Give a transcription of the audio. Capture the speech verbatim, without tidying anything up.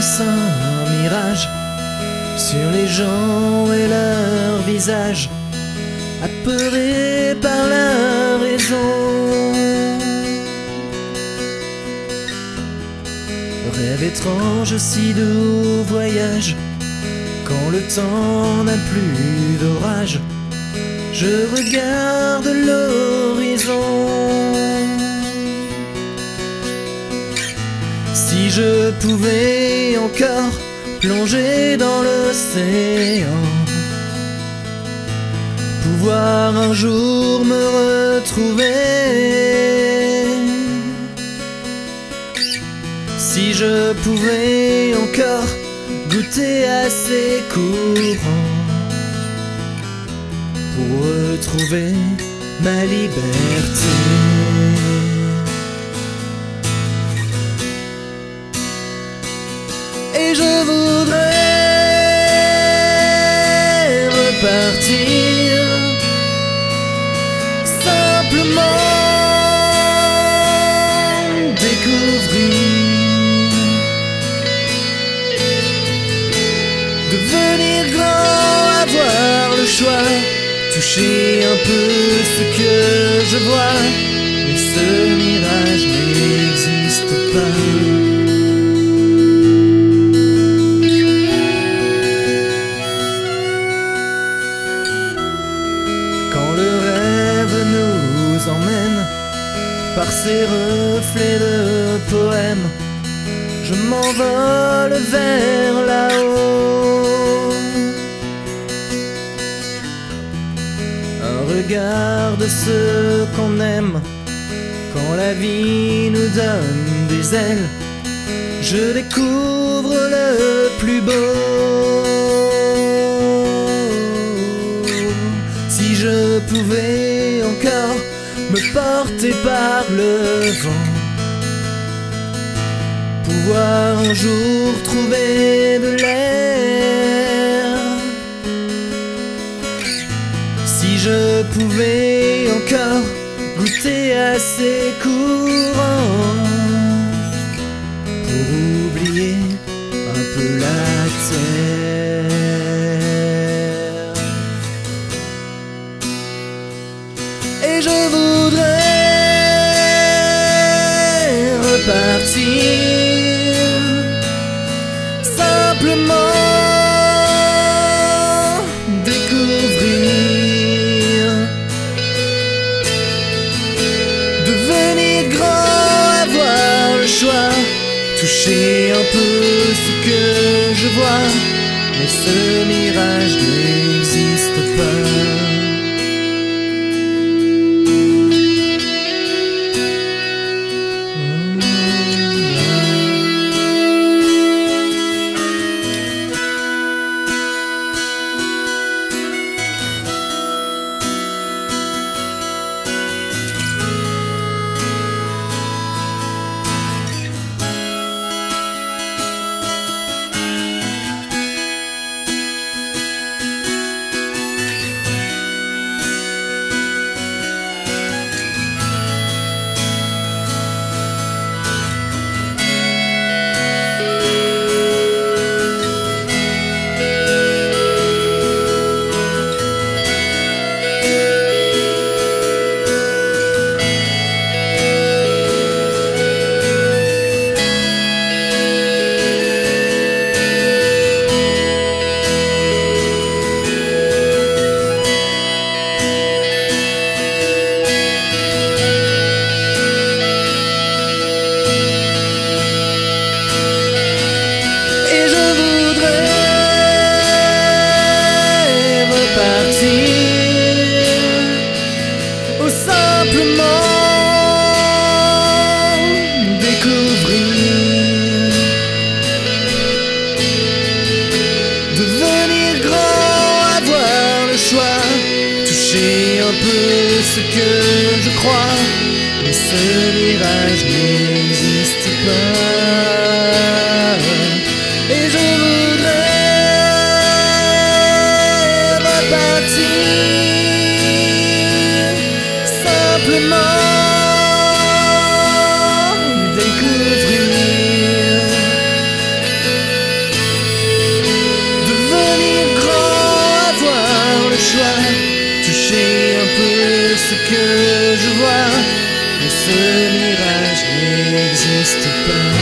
un mirage sur les gens et leurs visages, apeurés par la raison. Rêve étrange, si doux voyage, quand le temps n'a plus d'orage, je regarde l'horizon. Si je pouvais encore plonger dans l'océan, pouvoir un jour me retrouver. Si je pouvais encore goûter à ces courants pour retrouver ma liberté. Et je voudrais repartir simplement découvrir, devenir grand, avoir le choix, toucher un peu ce que je vois, mais ce mirage n'existe pas. Emmène par ces reflets de poèmes, je m'envole vers là-haut. Un regard de ce qu'on aime, quand la vie nous donne des ailes, je découvre le plus beau. Si je pouvais encore me porter par le vent, pouvoir un jour trouver de l'air. Si je pouvais encore goûter à ces courants pour oublier un peu la terre. Et je voudrais repartir simplement découvrir, devenir grand, avoir le choix, toucher un peu ce que je vois, mais ce mirage n'existe pas. Toucher un peu ce que je crois, mais ce mirage n'existe pas. Et je voudrais repartir simplement découvrir, Ce mirage n'existe pas.